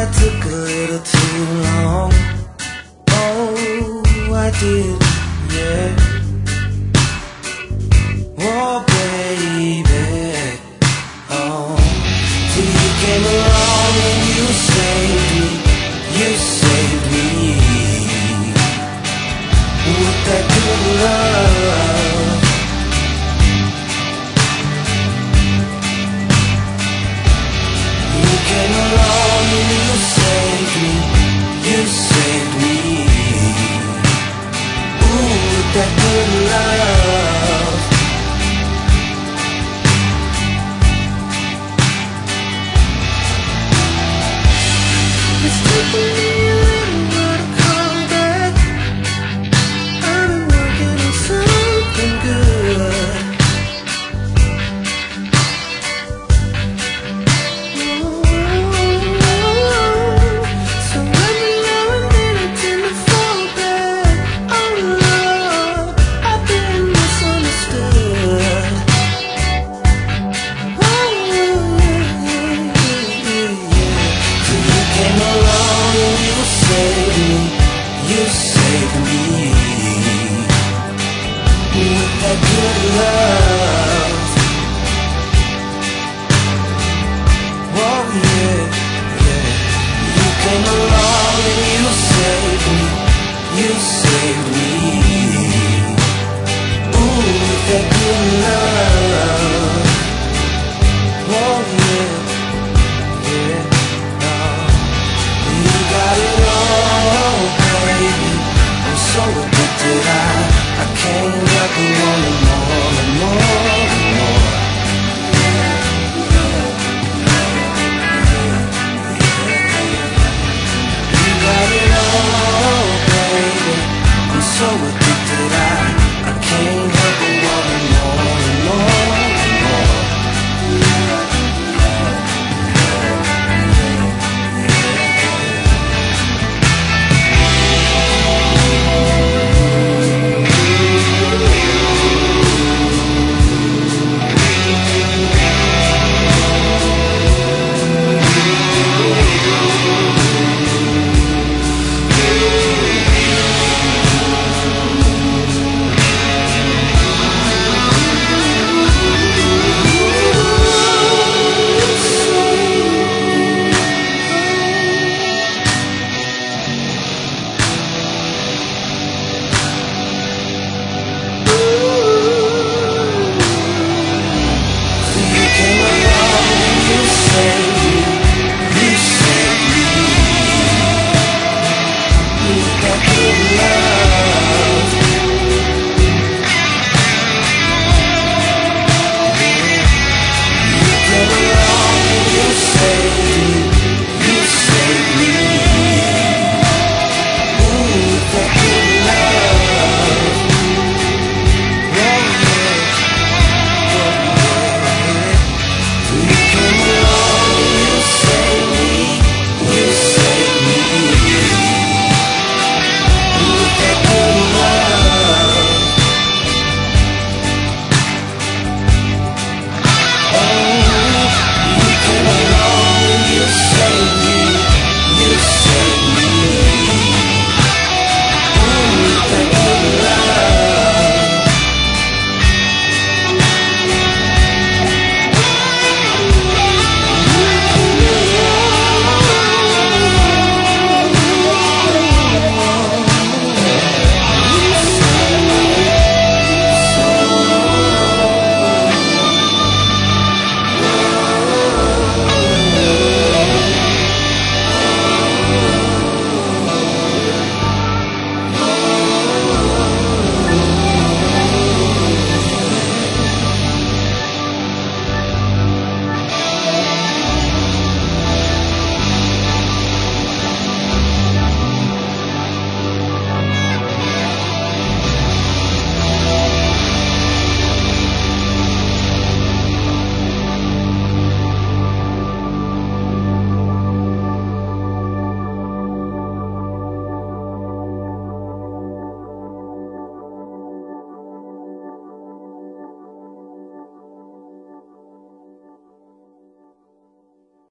took a little too long. Oh, I did, yeah. Oh, baby, oh. Till you came along and you saved me, you saved me. With that good love. You came along and you saved me, you saved me. Ooh, with that good love. It's taking me a little while to come back. I've been working on something good. So every now and then I tend to fall back. Oh Lord, I've been misunderstood. Oh yeah. Till you came along and you saved me, you saved me. With that good love.